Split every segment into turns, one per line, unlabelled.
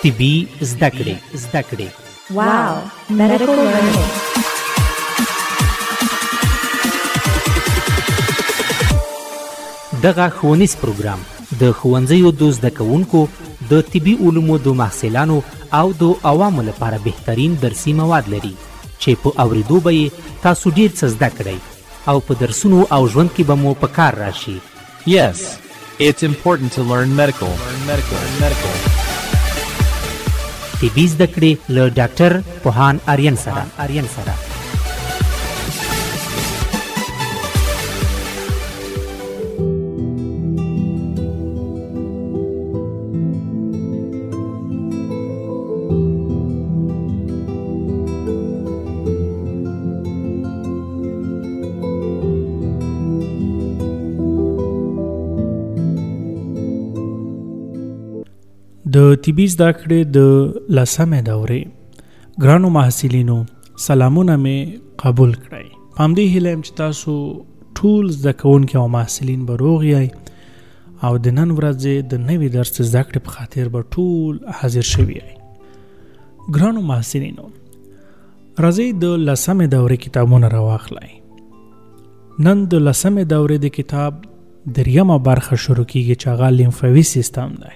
طبي زده کړې.
Wow, medical learning.
دغه ښوونیز پروګرام د ښوونځیو د زده کوونکو د طبي علومو د محصلانو او د عوامو لپاره بهترین درسي مواد لري چې په اوریدو به یې تاسو ډیر څه زده کړئ او په درسونو او ژوند کې به مو په کار راشي.
Yes, it's important to learn medical.
طبي زده کړې له ډاکټر پوهان آریان سره.
د طبي زده کړې د 10مې دورې ګرانو محصلینو سلامونه مې قبول کړئ. په همدې هیله یم چې تاسو ټول زده کوونکي او محصلین به روغ یئ او د نن ورځې د نوي درس زده کړې په خاطر به ټول حاضر شوي یئ. ګرانو محصلینو راځئ د 10مې دورې کتابونه راواخلئ. نن د 10مې دورې د کتاب 3مه برخه شروع کیږي چې هغه لیمفاوي سیستم دی.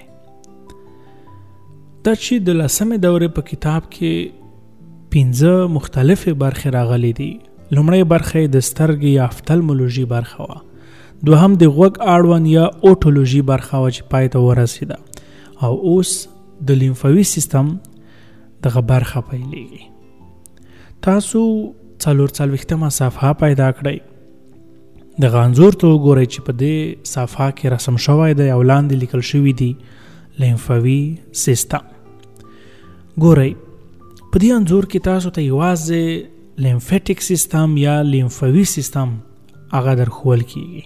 دا چې د 10مې دورې په کتاب کې 15 مختلفې برخې راغلي دي. لومړی برخه د سترګې یا افټلمولوژي برخه وه، دوهم د غوږ اړوند یا اوټولوژي برخه وه چې پای ته ورسېده، او اوس د لیمفاوي سیستم دغه برخه پیلېږي. تاسو 44مه صفحه پیدا کړئ. دغه انځور ته وګورئ چې په دې صفحه کې رسم شوی دی او لاندې لیکل شوي دي لیمفاوي سیستم. ګورئ په دې انځور کې تاسو ته یوازې لیمفیټیک سیستم یا لیمفاوي سیستم هغه درښول کیږي.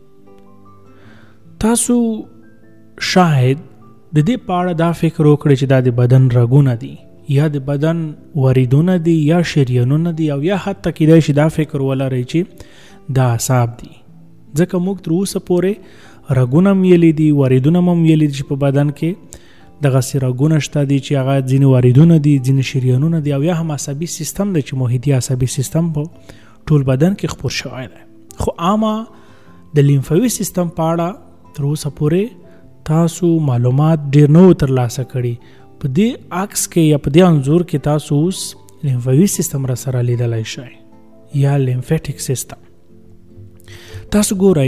تاسو شاید د دې په اړه دا فکر وکړئ چې دا د بدن رګونه دي یا د بدن وریدونه دي یا شریانونه دي، او یا حتی کیدای شي دا فکر ولرئ چې دا اعصاب دي، ځکه موږ تر اوسه پورې رګونه هم ویلي دي، وریدونه هم ویلي دي چې په بدن کې دغسې رګونه شته دي چې هغه ځینې وریدونه دي، ځینې شریانونه دي، او یا هم عصبي سیستم دی چې محیطي عصبي سیستم په ټول بدن کې خپور شوی دی. خو عامه د لیمفاوي سیستم په اړه تر اوسه پورې تاسو معلومات ډېر نه و ترلاسه کړي. په دې عکس کې یا په دې انځور کې تاسو اوس لیمفاوي سیستم را سره لیدلی شئ یا لیمفیټیک سیستم. تاسو ګورئ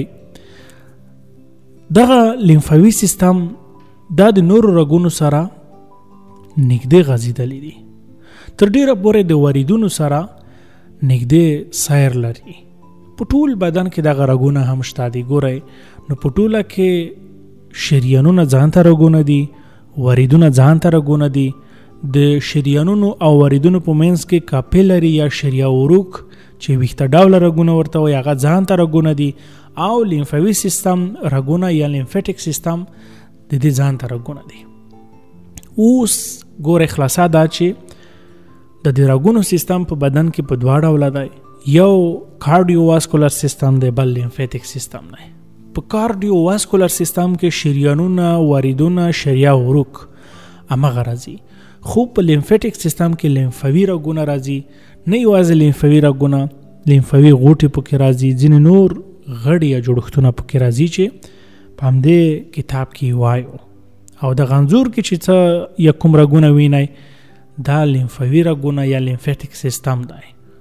دغه لیمفاوي سیستم دا د نورو رګونو سره نږدې غځېدلی دي، تر ډیره پورې د وریدونو سره نږدې سیر لري. په ټول بدن کې دغه رګونه هم شته دي. ګورئ نو په ټوله کې شریانونه ځان ته رګونه دي، وریدونه ځان ته رګونه دي. د شریانونو او وریدونو په منځ کې کاپیلري یا شریا وروک چې ویښته ډوله رګونه ورته وایي هغه ځان ته رګونه دي، او لیمفاوي سیستم رګونه یا لیمفیټیک سیستم د دې ځان ته رګونه دي. اوس ګورئ خلاصه دا چې د دې رګونو سیستم په بدن کې په دوه ډوله دی، یو کارډیو واسکولر سیستم دی، بل لیمفیټیک سیستم دی. په کارډیو واسکولر سیستم کې شریانونه، وریدونه، شریا وروک همغه راځي، خو په لیمفیټیک سیستم کې لیمفاوي رګونه راځي. نه یوازې لیمفاوي رګونه، لیمفاوي غوټې پکې راځي، ځینې نور غړي یا جوړښتونه پکې راځي چې په همدې کتاب کې وایو. او د انځور کې چې څه یا کوم رګونه وینئ دا لیمفاوي رګونه یا لیمفیټیک سیستم دی.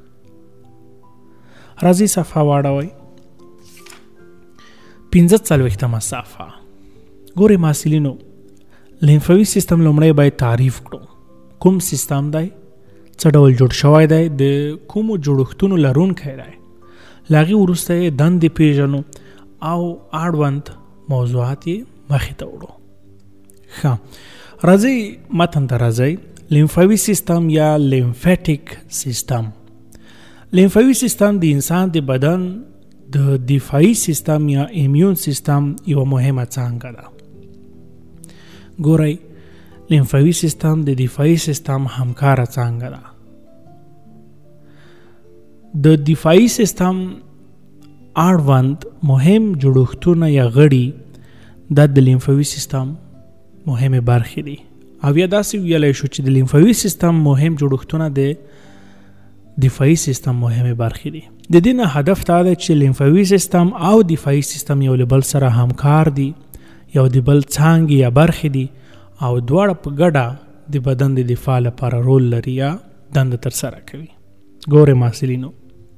راځئ صفحه واړوئ. 45مه صفحه. ګورئ محصلینو لیمفاوي سیستم لومړی باید تعریف کړو. کوم سیستم دی، څه ډول جوړ شوی دی، د کومو جوړښتونو لرونکی دی، له هغې وروسته یې دندې پیژنو او اړوند موضوعات یې مخې ته وړو. ښه راځئ متن ته راځئ. لیمفاوي سیستم یا لیمفیټیک سیستم. لیمفاوي سیستم د انسان د بدن د دفاعي سیستم یا ایمیون سیستم یو مهمه څانګه ده. ګورئ لیمفاوي سیستم د دفاعي سیستم همکاره څانګه ده. د دفاعي سیستم اړوند مهم جوړښتونه یا غړي د لیمفاوي سیستم مهمه برخې دي، او یا داسې ویلی شو چې د لیمفوي سیستم مهم جوړښتونه د دفاعي سیستم مهمه برخې دي. د دې نه هدف دا دی چې لیمفوي سیستم او دفاعي سیستم یو له بل سره همکار دي، یو د بل څانګې یا برخې دي او دواړه په ګډه د بدن د دفاع لپاره رول لري یا دنده ترسره کوي. ګورئ محصلینو،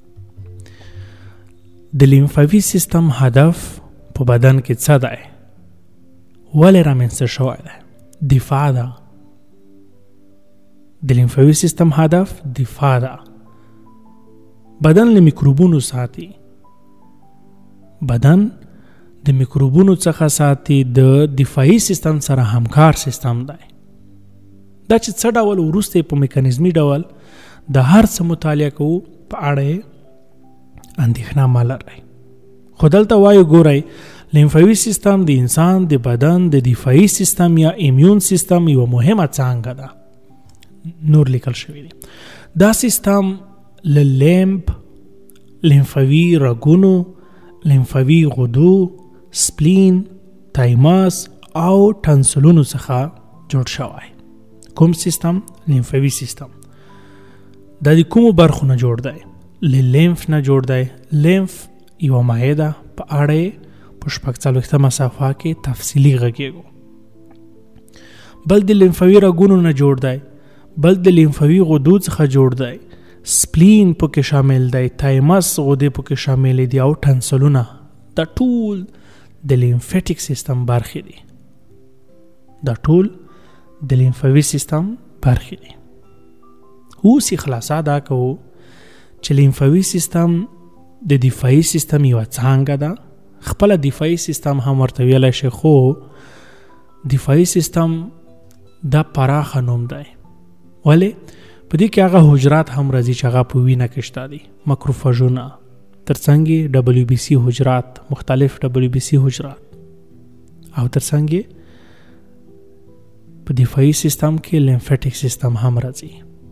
د لیمفوي سیستم هدف په بدن کې څه دی؟ ولې رامنځته شوی دی؟ دفاع ده. د لیمفوي سیستم هدف دفاع ده. بدن له میکروبونو ساتي. بدن د میکروبونو څخه ساتي. د دفاعي سیستم سره همکار سیستم دی. دا چې څه ډول وروسته په میکانیزمي ډول د هر څه مطالعه کوو په اړه اندېښنه مه لرئ. خو دلته وایو ګورئ، لیمفوي سیستم د انسان د بدن د دفاعي سیستم یا ایمیون سیستم یو مهمه څانګه ده. نور لیکل شوی دی. دا سیستم له لیمفوي رګونو، لیمفوي غدو، سپلین، تایمس او ټنسلونو څخه جوړ شوی. کوم سیستم؟ لیمفوي سیستم. دا د کومو برخو نه جوړ دی؟ له لیمف نه جوړ دی. لیمف یو مایع ده. په اړه په 40 صفحه کې تفصیلي غږیږو. بل د لیمفوي رګونو نه جوړ دی. بل د لیمفوي غدو څخه جوړ دی. سپلین پکې شامل دی. تایمس غدې پکې شامل دي او ټنسلونه. دا ټول د لیمفیټیک سیستم برخې دي. دا ټول د لیمفوي سیستم برخې دي. اوس خلاصه دا کوو چې لیمفوي سیستم د دفاعي سیستم یو څانګه ده. خپل دفاعي سیستم هم ورته ویلی شي، خو دفاعي سیستم دا پراخه نوم دی. ولې؟ په دې کې هغه حجرات هم راځي چې هغه په وینه کې شته دي. ماکروفاژونه، ترڅنګ WBC حجرات، مختلف WBC حجرات، او ترڅنګ په دفاعي سیستم کې لیمفیټیک سیستم هم راځي.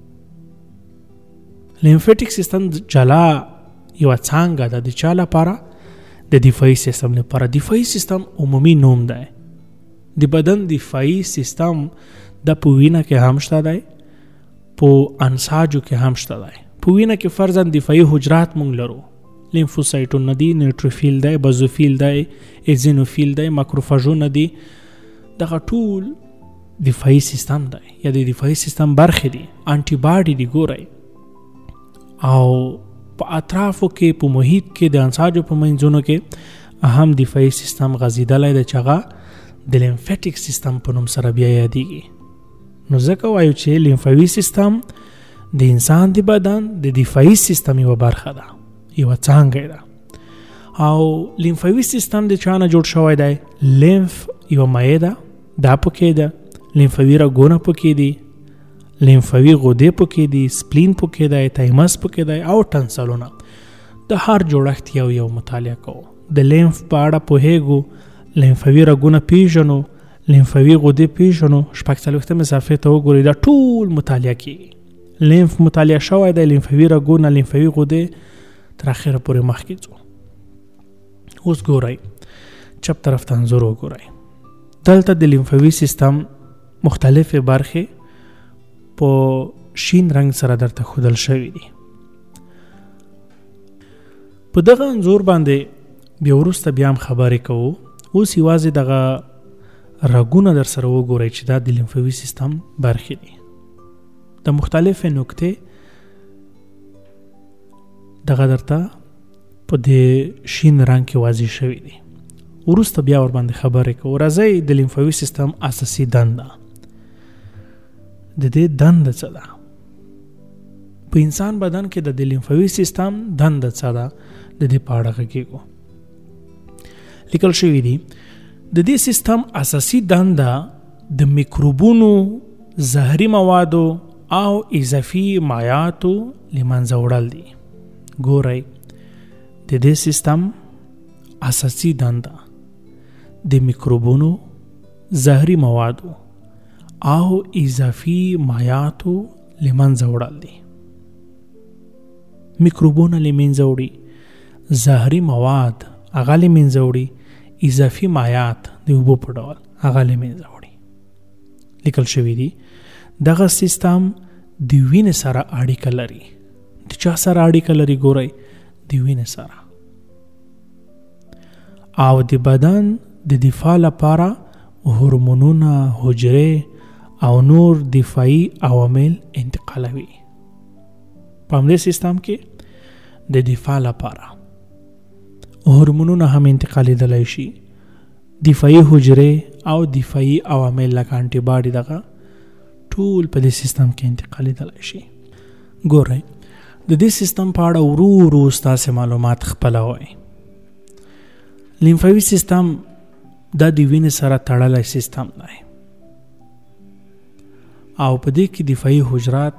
لیمفیټیک سیستم جلا یو څانګه ده. د چا لپاره؟ د دفاعي سیستم لپاره. دفاعي سیستم عمومي نوم دی. د بدن دفاعي سیستم د په وینه کې هم شته دی، په انساجو کې هم شته دی. په وینه کې فرضاً دفاعي حجرات مونږ لرو. لیمفوسایټونه دي، نیوټروفیل دی، بازوفیل دی، ایزینوفیل دی، ماکروفاژونه دي. دغه ټول دفاعي سیستم دی یا د دفاعي سیستم برخې دي. انټي باډي دي. ګورئ، او په اطرافو کې، په محیط کې، د انساجو په منځونو کې اهم دفاعي سیستم غځېدلی دی چې هغه د لیمفیټیک سیستم په نوم سره بیا یادیږي. نو ځکه وایو چې لیمفوي سیستم د انسان د بدن د دفاعي سیستم یوه برخه ده، یوه څانګه ده. او لیمفوي سیستم د چا نه جوړ شوی دی؟ لیمف یوه مایع ده، دا پکې ده. لیمفوي رګونه پکې دي، لیمفوي غدې پکې دي، سپلین پکې دی، تایمس پکې دی او ټنسلونه. د هر جوړښت یو مطالعه کوو. د لیمف په اړه پوهیږو، لیمفوي رګونه پیژنو، لیمفوي غدې پیژنو. 40 صفحې ته وګورئ، دا ټول مطالعه کیږي. لیمف مطالعه شوی دی، لیمفوي رګونه، لیمفوي غدې، تر اخره پورې مخکې ځو. اوس ګورئ، چپ طرف ته انځور وګورئ. دلته د لیمفوي سیستم مختلفې برخې په شین رنگ سره درته ښودل شوي دي. په دغه انځور باندې بیا وروسته بیا هم خبرې کوو. اوس یوازې دغه رګونه در سره وګورئ چې دا د لیمفوي سیستم برخې دي. د مختلفې نکتې دغه درته په دې شین رنگ کې واضح شوي دي. وروسته بیا ور باندې خبرې کوو. راځئ د لیمفوي سیستم اساسي دنده، د دې دنده څه ده؟ په انسان بدن کې د لیمفوي سیستم دنده څه ده؟ د دې په اړه غږیږو. لیکل شوي دي د دې سیستم اساسي دنده د میکروبونو، زهري موادو او اضافي مایعاتو له منځه وړل دي. ګورئ، د دې سیستم اساسي دنده د میکروبونو، زهري موادو او اضافي مایعاتو له منځه وړل دي. میکروبونه له منځه وړي، زهري مواد هغه له منځه وړي، اضافي مایعات د اوبو په ډول هغه له منځه وړي. لیکل شوی دی دغه سیستم د وینې سره اړیکه لري. د چا سره اړیکه لري؟ ګورئ، د وینې سره. او د بدن د دفاع لپاره هورمونونه، حجرې او نور دفاعي عوامل انتقالوي. په همدې سیستم کې د دفاع لپاره هورمونونه هم انتقالیدلی شي، دفاعي حجرې او دفاعي عوامل لکه انټي باډي دغه ټول په دې سیستم کې انتقالیدلی شي. ګورئ، د دې سیستم په اړه ورو ورو ستاسې معلومات خپلوئ. لیمفاوي سیستم دا د وینې سره تړلی سیستم دی او په دې کې دفاعي حجرات،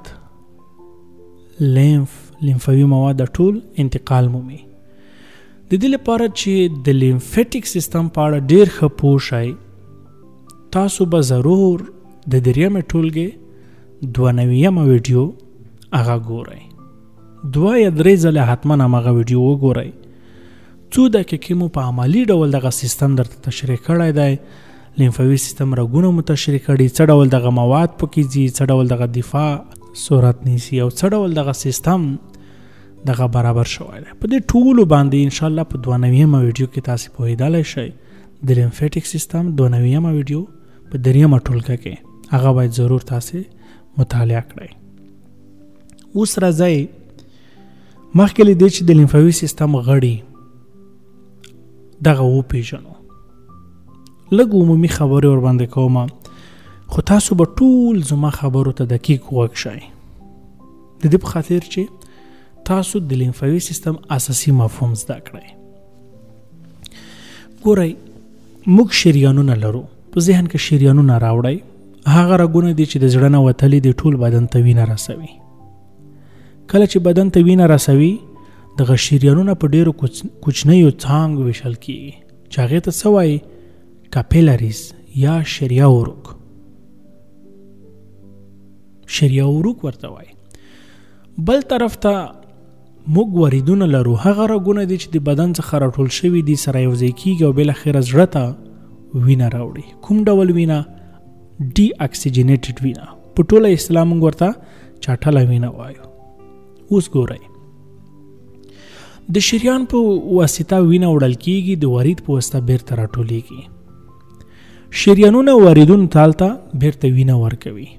لیمفاوي مواد ټول انتقال مومي. د دې لپاره چې د لیمفیټیک سیستم په اړه ډیر ښه پوه شئ، تاسو به ضرور د دریمې ټولګې 92مه ویډیو هغه ګورئ. 2 یا 3 ځله حتما همغه ویډیو وګورئ. څو دقیقې مو په عملي ډول دغه سیستم درته تشریح کړی دی. لیمفاوي سیستم رګونه مو تشریح کړي، څه ډول دغه مواد پکې ځي، څه ډول دغه دفاع صورت نیسي او څه ډول دغه سیستم دغه برابر شوی دی. په دې ټولو باندې انشاءالله په 92مه ویډیو کې تاسو پوهیدلی شئ. د لیمفیټیک سیستم 92مه ویډیو په 3مه ټولګه کې هغه باید ضرور تاسو مطالعه کړئ. اوس راځئ مخکې له دې چې د لیمفاوي سیستم غړي دغه وپېژنو، لږ عمومي خبرې ورباندې کوم، خو تاسو به ټول زما خبرو ته دقیق غوږ شئ، د دې په خاطر چې تاسو د لیمفاوي سیستم اساسي مفهوم زده کړئ. ګورئ، موږ شریانونه لرو. په ذهن کې شریانونه راوړئ. هغه رګونه دي چې د زړه نه وتلي دي، ټول بدن ته وینه رسوي. کله چې بدن ته وینه رسوي، دغه شریانونه په ډیرو کوچنیو څانګو ویشل کیږي چې هغې ته څه وایي؟ کاپیلریز یا شریه عروق. شریه عروق ورته وایي. بل طرف ته موږ وریدونه لرو. هغه رګونه دي چې د بدن څخه راټول شوي دي، سره یوځای کیږي او بالاخره زړه ته وینه راوړي. کوم ډول وینه؟ ډي اکسیجنیټډ وینه. په ټوله اصطلاح موږ ورته چاټله وینه وایو. اوس ګورئ، د شریان په واسطه وینه وړل کیږي، د ورید په واسطه بیرته راټولیږي. شریانونه وریدونو ته بیرته وینه ورکوي.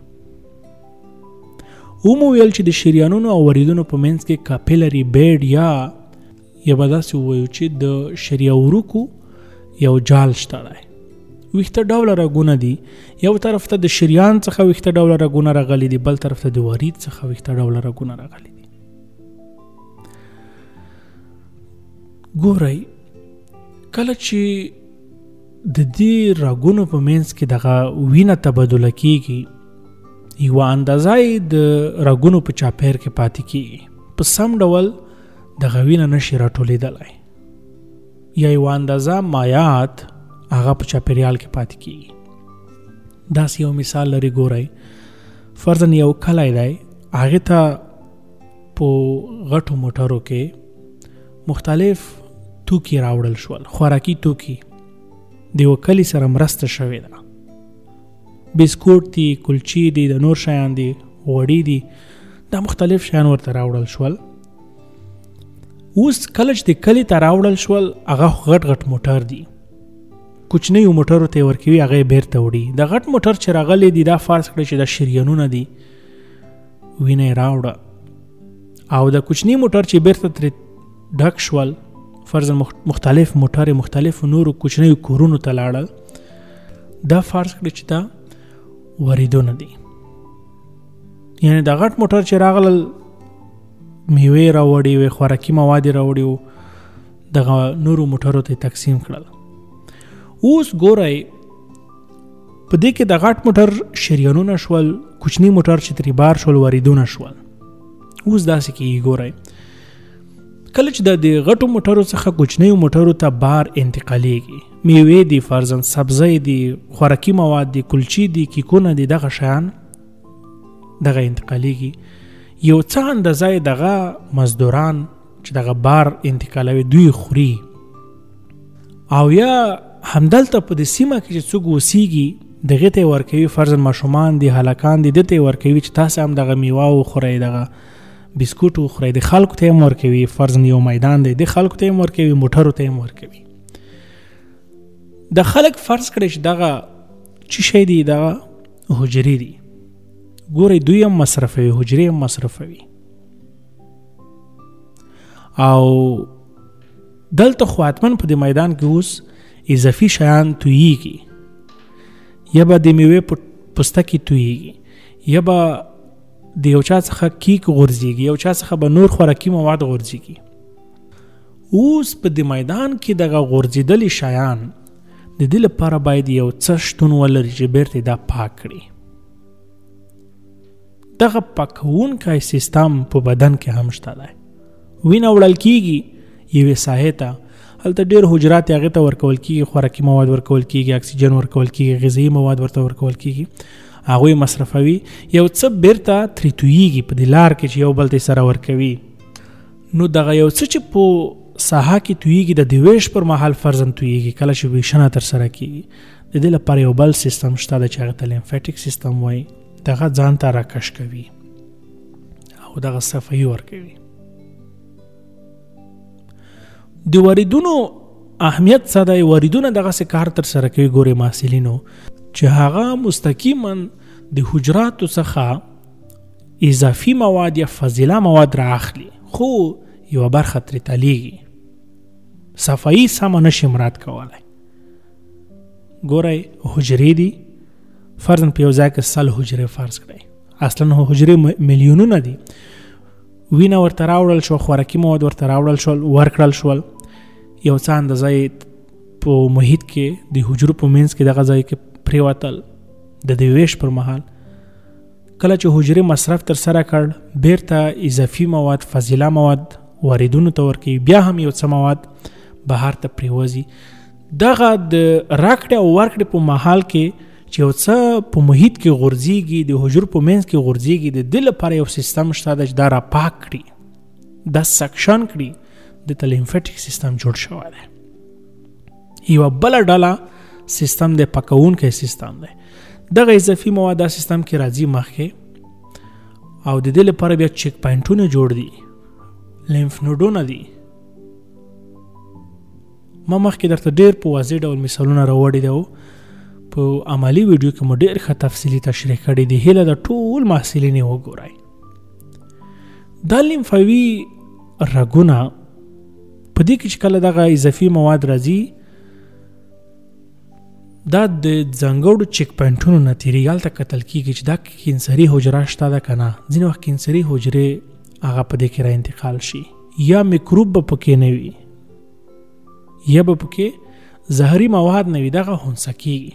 مو ویل چې د شریانونو او وریدونو په منځ کې کاپیلری بیډ یا به داسې ووایو چې د شریه عروقو یو جال شته دی. ویښته ډوله رګونه دي. یو طرف ته د شریان څخه ویښته ډوله رګونه راغلي دي، بل طرف ته د ورید څخه ویښته ډوله رګونه راغلي دي. ګورئ، کله چې د دې رګونو په منځ کې دغه وینه تبادله کیږي، یوه اندازه د رګونو په چاپیر کې پاتې کیږي. په سم ډول دغه وینه نشي راټولېدلی، یا یوه اندازه مایعات هغه په چاپیریال کې پاتې کیږي. داسې یو مثال لري. ګورئ، فرضاً یو کلی دی، هغې ته په غټو موټرو کې مختلف توکي راوړل شول، خوراکي توکي د یو کلي سره مرسته شوې ده. بسکوټ دي، کلچې دي، د نور شیان دي، غوړي دي، دا مختلف شیان ورته راوړل شول. اوس کله چې د کلي ته راوړل شول، هغه غټ غټ موټر دي، کوچنیو موټرو ته یې ورکوي، هغه یې بیرته وړي. د غټ موټر چې راغلی دي، دا فرض کړئ چې دا شریانونه دي، وینه یې راوړه، او د کوچني موټر چې بیرته ترې ډک شول، فرضاً مختلف موټر مختلفو نورو کوچنیو کورونو ته لاړل، دا فرض کړئ چې دا وریدونه دي. یعنی دا غټ موټر چې راغلل، میوې راوړي وې، خوراکي مواد راوړي وو، دغه نورو موټرو ته تقسیم کړل. اوس ګورئ، په دې کې د غټ موټر شریانونه شول، کوچني موټر چې ترې بار شول وریدونه شول. اوس داسې کېږي. ګورئ، کله چې د غټو موټرو څخه کوچنیو موټرو ته بار انتقالیږي، میوې دي، فرضاً سبزی دي، خوراکي مواد دي، کلچې دي، کیکونه دي، دغه شیان دغه انتقالیږي. یو څه اندازه دغه مزدوران چې دغه بار انتقالوي، دوی خوري، او یا همدلته په دې سیمه کې چې څوک اوسیږي، دغه ته ورکوي، فرضاً ماشومان دي، هلکان دي، دته ورکوي چې تاسو هم دغه میوه وخورئ، دغه بسکوټ وخورئ. د خلکو ته هم ورکوي، فرضاً یو میدان دی، د خلکو ته هم ورکوي، موټرو ته هم ورکوي. د خلک فرض کړئ چې دغه چې شی دی دغه حجرې دي، ګورئ دوی هم مصرفوي، حجرې هم مصرفوي. او دلته خو حتماً په دې میدان کې اوس اضافي شیان تویېږي، یا به د میوې پوستکي تویېږي، یا به د یو چا څخه کیک غورځېږي، یو چا څخه به نور خوراکي مواد غورځېږي. اوس په دې میدان کې دغه غورځېدلي شیان د دې لپاره باید یو څه شتون ولري چې بیرته دا پاک کړي. دغه پاکونکی سیستم په بدن کې هم شته دی. وینه وړل کېږي یوې ساحې ته، هلته ډېر حجرات هغې ته ورکول کېږي، خوراکي مواد ورکول کېږي، اکسیجن ورکول کېږي، غذایي مواد ورته ورکول کېږي، هغوی مصرفوي. یو څه بیرته ترې تویېږي په دې لار کې چې یو بل ته سره ورکوي. نو دغه یو څه چې په ساحه کې تویېږي، د ویش پر مهال فرضاً تویېږي، کله چې ویشنه ترسره کېږي، د دې لپاره یو بل سیستم شته دی چې هغه ته لیمفیټیک سیستم وایي. دغه ځان ته راکش کوي او دغه صفایي ورکوي. د وریدونو اهمیت څه دی؟ وریدونه دغسې کار ترسره کوي، ګورئ محصلینو، چې هغه مستقیما د حجراتو څخه اضافي مواد یا فضله مواد را اخلي، خو یو برخه ترې تلیږي، صفایي سمه نشي مراد کولی. ګورئ حجرې دي، فرضاً په یو ځای کې 100 حجرې فرض کړئ، اصلاً حجرې میلیونونه دي. وینه ورته راوړل شو، خوراکي مواد ورته راوړل شول، ورکړل شول، یو څه اندازه په محیط کې د حجرو په منځ کې دغه ځای کې پرېوتل. د دې ویش پر مهال کله چې حجرې مصرف ترسره کړ، بیرته اضافي مواد، فضله مواد واردونو ته ورکوي، بیا هم یو څه مواد بهر ته پریوځي. دغه د راکړې او ورکړې په مهال کې چې یو څه په محیط کې غورځېږي، د حجرو په منځ کې غورځېږي، د دې لپاره یو سیستم شته چې دا را پاک کړي، دا سکشن کړي. دته لیمفیټیک سیستم جوړ شوی دی. یوه بله ډله سیستم دی پاکونکی سیستم دی. دغه اضافي مواد دا سیستم کې راځي مخکې، او د دې لپاره بیا چیک پاینټونه جوړ دي، لیمف نوډونه دي. ما مخکې درته ډېر په واضح ډول مثالونه راوړي دي، په عملی ویډیو کې مو ډېر ښه تفصیلي تشریح کړی دی. هیله د ټول محصلین یې وګورئ. دا لیمفاوي رګونه په دې کې چې کله دغه اضافي مواد راځي، دا د ځانګړو چیک پاینټونو نه تېرېږي. هلته کتل کېږي چې دا کینسري حجره شته ده که نه. ځینې وخت کینسري حجرې هغه په دې کې را انتقال شي، یا میکروب به پکې نه وي، یا به پکې زهري مواد نه وي، دغه هونسه کېږي.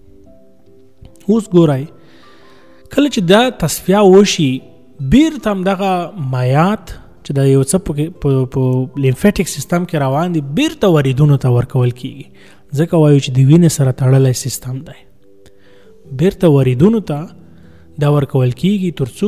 اوس ګورئ، کله چې دا تصفیه وشي، بیرته هم دغه مایات چې د یو څه په لیمفیټیک سیستم کې روان دي، بیرته وریدونو ته ورکول کېږي. ځکه وایو چې د وینې سره تړلی سیستم دی، بیرته وریدونو ته دا ورکول کېږي تر څو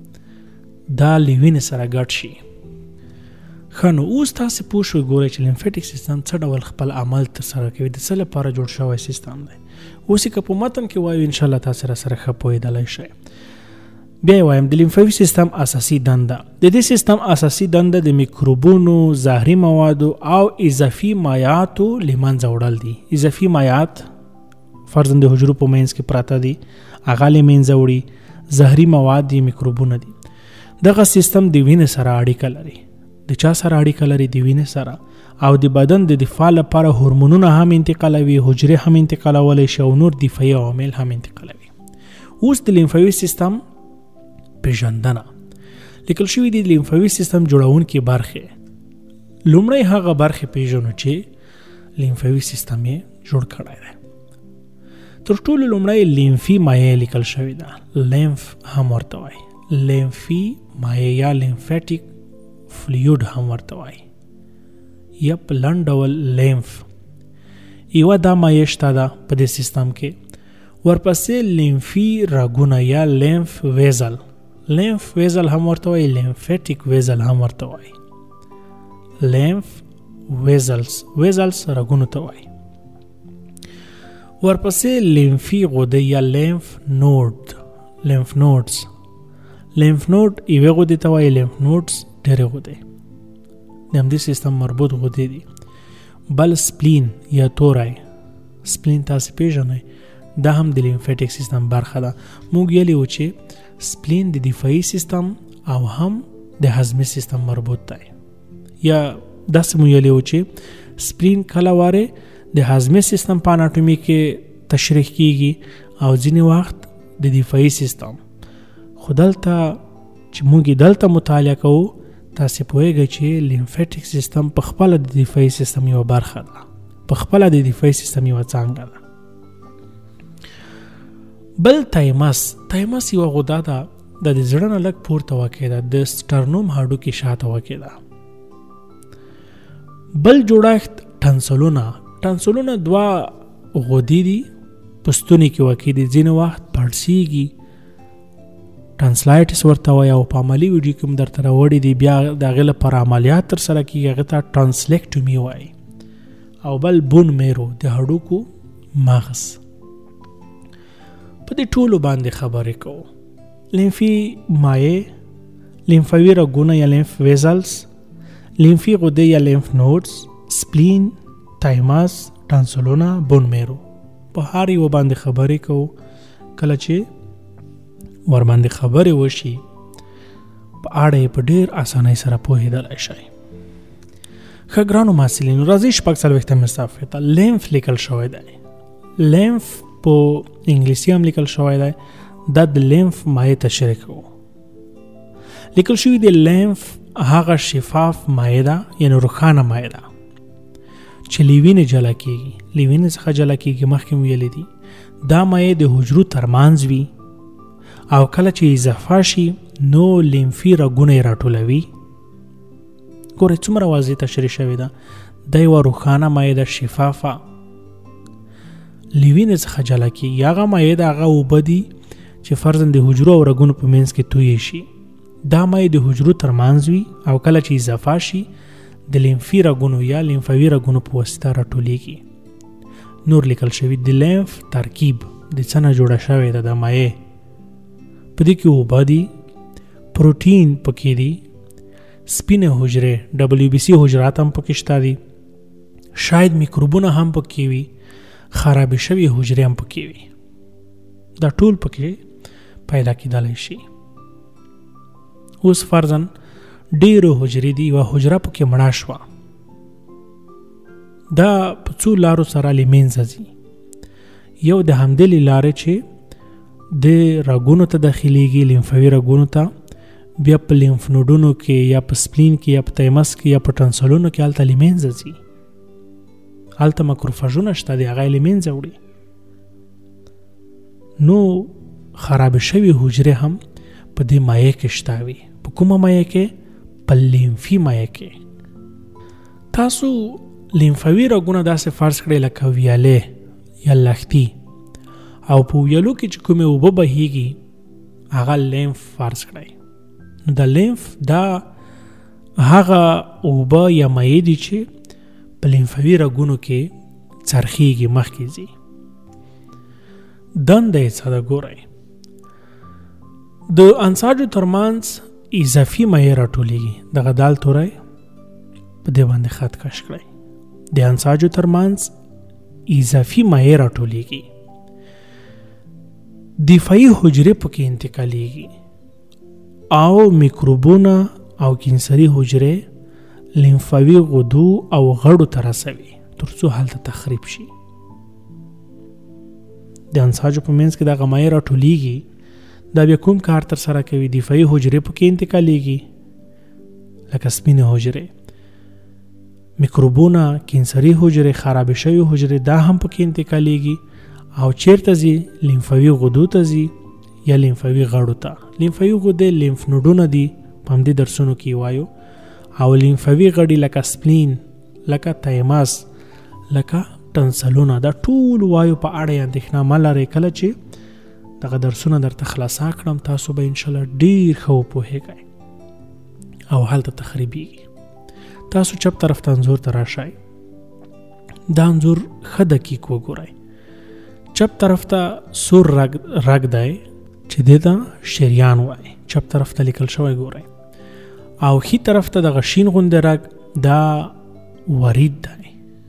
دا له وینې سره ګډ شي. ښه، نو اوس تاسې پوه شوئ، ګورئ چې لیمفیټیک سیستم څه ډول خپل عمل ترسره کوي، د څه لپاره جوړ شوی سیستم دی. اوس یې که په متن کې وایو، انشاءالله تاسې را سره ښه پوهېدلی شئ. بیا یې وایم، د لیمفاوي سیستم اساسي دنده، د دې سیستم اساسي دنده د میکروبونو، زهري موادو او اضافي مایعاتو له منځه وړل دي. اضافي مایعات فرضاً د حجرو په منځ کې پراته دي، هغه له منځه وړي. زهري مواد دي، میکروبونه دي. دغه سیستم د وینې سره اړیکه لري. د چا سره اړیکه لري؟ د وینې سره. او د بدن د دفاع لپاره هورمونونه هم انتقالوي، حجرې هم انتقالولی شي، او نور دفاعي عوامل هم انتقالوي. اوس د لیمفاوي سیستم پیژندنه لیکل شوی دی. لیمفاوي سیستم جوړونکي برخې، لومړی هغه برخې پیژنو چې لیمفاوي سیستم یې جوړ کړی دی. تر ټولو لومړی لیمفي مایع لیکل شوی ده، لیمف هم ورته وایي، لیمفي مایع یا لیمفیټیک فلویډ هم ورته وایي، یا په لنډ ډول لیمف. یوه دا مایع شته ده په دې سیستم کې. ورپسې لیمفي رګونه یا لیمف ویزل، لیمف ویزل هم ورته وایي، لیمفیټیک ویزل هم ورته وایي. لیمف ویزلز رګونو ته وایي. ورپسې لیمفي غدې یا لیمف نوډز لیمف نوډ یوې غدې ته وایي، لیمف نوډز ډېرې غدې د همدې سیستم مربوط غدې دي. بل سپلین یا توری، سپلین تاسې پیژنئ، دا هم د لیمفیټک سیستم برخه ده. موږ ویلي وو چې سپلین د دفاعي سیستم او هم د هضمي سیستم مربوط دی، یا داسې مو ویلي وو چې سپلین کله واره د هضمي سیستم په اناټومي کې تشریح کیږي او ځینې وخت د دفاعي سیستم. خو دلته چې موږ دلته مطالعه کوو، تاسې پوهیږئ چې لیمفیټک سیستم په خپله د دفاعي سیستم یوه برخه ده، په خپله د دفاعي سیستم یوه څانګه ده. بل تایمس یوه غده ده، د زړه نه لږ پورته واقع ده، د سټرنوم هډوکي شاته واقع ده. بل جوړښت ټنسلونه دوه غدې دي، په ستوني کې واقع دي، ځینې وخت پړسیږي، ټنسلایټس ورته وایي، او په عملي ویډیو کې هم درته راوړي دي. بیا د هغې لپاره عملیات ترسره کېږي، هغې ته ټرانسلیکټومي وایي. او بل بون میرو د هډوکو مغز. په دې ټولو باندې خبرې کوو. لیمفي مایع، لیمفاوي رګونه یا لیمف ویزلز، لیمفي غدې یا لیمف نوډز، سپلین، تایمس، ټانسلونه، بون میرو. په هر یو باندې خبرې کوو. کله چې ور باندې خبرې وشي، په اړه یې په ډېر اسانۍ سره پوهېدلی شئ. ښه ګرانو محصلینو، راځئ 46 صفحې ته لیمف لیکل شوی دی. لیمف په انګلیسي هم لیکل شوی دی. دا د لیمف مایع تشریح کوو. لیکل شوی دی لیمف هغه شفاف مایع ده، یعنی روښانه مایع ده چې له وینې جلا کېږي. له وینې څخه جلا کېږي، مخکې مو ویلي دي. دا مایع د حجرو ترمنځ وي، او کله چې اضافه شي نو لیمفي رګونه یې راټولوي. ګورئ څومره واضح تشریح شوې ده. دا یوه روښانه مایع ده، شفافه، له وینې څخه جلا کېږي. هغه مایع ده، هغه اوبه دي چې فرضاً د حجرو او رګونو په منځ کې تویې شي. دا مایع د حجرو ترمنځ وي، او کله چې اضافه شي د لیمفي رګونو یا لیمفاوي رګونو په واسطه راټولېږي. نور لیکل شوي د لیمف ترکیب د څه نه جوړه شوې ده. د مایع په دې کې اوبه دي، پروټین پکې دي، سپینې حجرې WBC حجرات هم پکې شته دي، شاید میکروبونه هم پکې وي، خرابې شوي حجرې هم پکې وي. دا ټول پکې پیدا کېدلی شي. اوس فرضاً ډېرو حجرې دي، یوه حجره پکې مړه شوه. دا په څو لارو سره له منځه ځي. یو د همدې لارې چې د رګونو ته داخليږي، لیمفاوي رګونو ته، بیا په لیمف نوډونو کې یا په سپلین کې یا په تایمس کې یا په ټنسلونو کې هلته له منځه ځي. هلته ماکروفاژونه شته دي، هغه یې له منځه وړي. نو خراب شوي حجرې هم په دې مایع کې شته وي. په کومه مایع کې؟ په لیمفي مایع کې. تاسو لیمفاوي رګونه داسې فرض کړئ لکه ویالې یا لښتي، او په ویالو کې چې کومې اوبه بهیږي هغه لیمف فرض کړئ. نو د لیمف دا هغه اوبه یا مایع دي چې په لیمفاوي رګونو کې څرخیږي، مخکې ځي. دنده یې څه ده؟ ګورئ، د انساجو ترمنځ اضافي مایع راټولېږي. دغه دال توری په دې باندې خط کش کړئ. د انساجو ترمنځ اضافي مایع راټولېږي. دفاعي حجرې پکې انتقالېږي، او میکروبونه او کینسري حجرې لیمفاوي غدو او غړو ته رسوي ترڅو هلته تخریب شي. د انساجو په منځ کې دغه مایع راټولېږي. دا بیا کوم کار ترسره کوي؟ دفاعي حجرې پکې انتقالېږي لکه سپینې حجرې، میکروبونه، کینسري حجرې، خراب شوي حجرې دا هم پکې انتقالېږي. او چیرته ځي؟ لیمفاوي غدو ته ځي یا لیمفاوي غړو ته. لیمفاوي غدې لیمف نوډونه دي، په همدې درسونو کې وایو. او لیمفاوي غړي لکه سپلین، لکه تایمس، لکه ټنسلونه، دا ټول وایو. په اړه یې اندېښنه مه لرئ. کله چې دغه درسونه درته خلاصه کړم، تاسو به انشاءالله ډېر ښه وپوهېږئ او هلته تخریبېږي. تاسو چپ طرف ته انځور ته راشئ. دا انځور ښه دقیق وګورئ. چپ طرف ته سور رګ دی چې دې ته شریان وایي. چپ طرف ته لیکل شوی ګورئ. او ښي طرف ته دغه شین غوندې رګ دا ورید دی.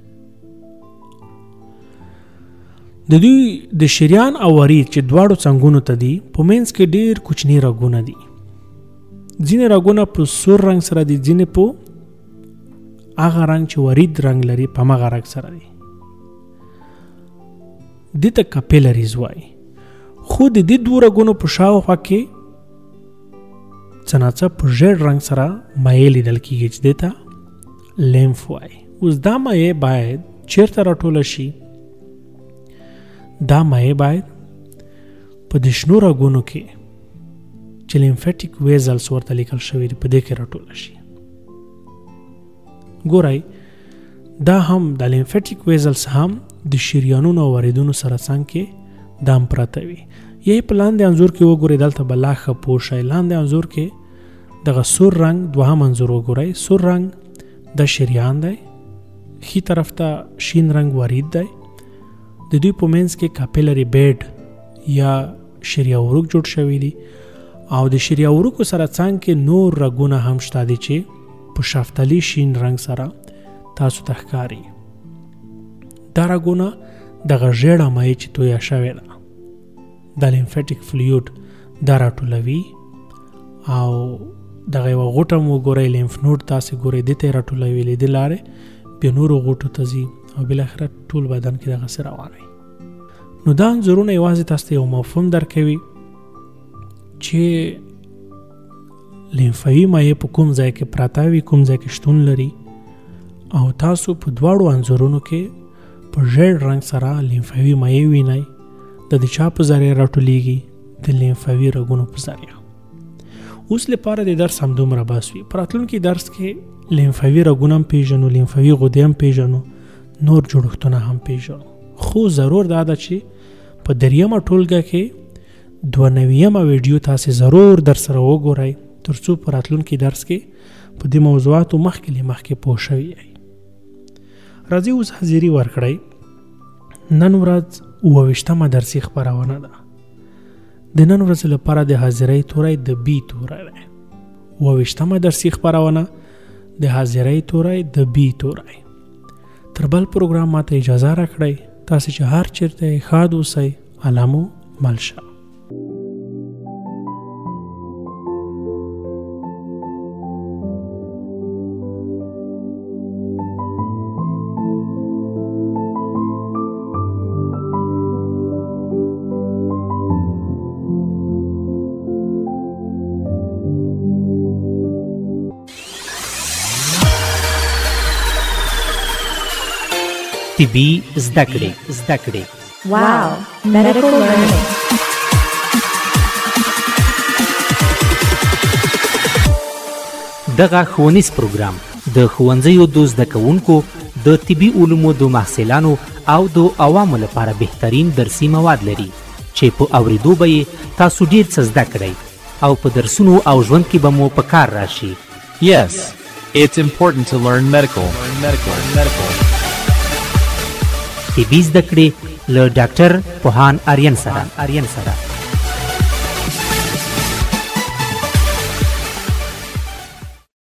د دوی د شریان او ورید چې دواړو څنګونو ته دي په منځ کې ډېر کوچني رګونه دي. ځینې رګونه په سور رنګ سره دي، ځینې په هغه رنګ چې ورید رنګ لري په همغه رنګ سره دي. دې ته کاپیلریز وایي. خو د دې دوه رګونو په شاوخوا کې څه ناڅه په ژیړ رنګ سره مایع لیدل کېږي چې دې ته لیمف وایي. اوس دا مایع باید چیرته راټوله شي؟ دا مایع باید په د شنو رګونو کې چې لیمفیټیک ویزلز ورته لیکل شوي دي په دې کې راټوله شي. ګورئ دا هم د لیمفیټیک ویزلز هم د شریانونو او وریدونو سره څنګ کې دام پراته وي. یې په لاندې انځور کې وګورئ، دلته به لا ښه پوه شئ. لاندې انځور کې دغه سور رنګ دوهم انځور وګورئ. سور رنګ د شریان دی، ښي طرف ته شین رنګ ورید دی. د دوی په منځ کې کاپیلری بیډ یا شریه وروک جوړ شوی دی او د شریه وروکو سره څنګ کې نور رګونه هم شته دي چې په شفتالي شین رنګ سره تاسو ته ښکاري. دا رګونه دغه ژیړه مایع چې تویه شوې ده د لیمفیټیک فلویډ دا راټولوي او دغه یوه غوټه مو ګورئ لیمف نوډ تاسې ګورئ دې ته یې راټولوي، له دې لارې بیا نورو غوټو ته ځي او بالاخره ټول بدن کې دغسې روان وي. نو دا انځورونه یوازې تاسو ته یو مفهوم درکوي چې لیمفاوي مایع په کوم ځای کې پراته وي، کوم ځای کې شتون لري او تاسو په دواړو انځورونو کې په ژیړ رنګ سره لیمفاوي مایع وینئ. د دې چا په ذریعه راټولیږي؟ د لیمفاوي رګونو په ذریعه. اوس لپاره د درس همدومره بس وي. په راتلونکي درس کې لیمفاوي رګونه هم پیژنو، لیمفاوي غدې هم پیژنو، نور جوړښتونه هم پیژنو. خو ضرور دا ده چې په دریمه ټولګه کې 92مه ویډیو تاسې ضرور در سره وګورئ تر څو په راتلونکي درس کې په دې موضوعاتو مخکې پوه شوي یئ. راځئ اوس حاضري ورکړئ. نن ورځ 28مه درسي خپرونه ده. د نن ورځې لپاره د حاضرۍ توری د بي توری دی. 28مه درسي خپرونه د حاضرۍ توری د بي توری. تر بل پروګرام ماته اجازه راکړئ. تاسې چې هر چیرته ښاد اوسئ. علامو ملشه.
طبي زده کړې.
Wow, medical learning.
دغه ښوونیز پروګرام د ښوونځیو د زده کوونکو د طبي علومو د محصلانو او د عوامو لپاره بهترین درسي مواد لري چې په اوریدو به یې تاسو ډیر څه زده کړئ او په درسونو او ژوند کې به مو په کار راشي.
Yes, it's important to learn medical.
طبي زده کړې له ډاکټر پوهان آریان سره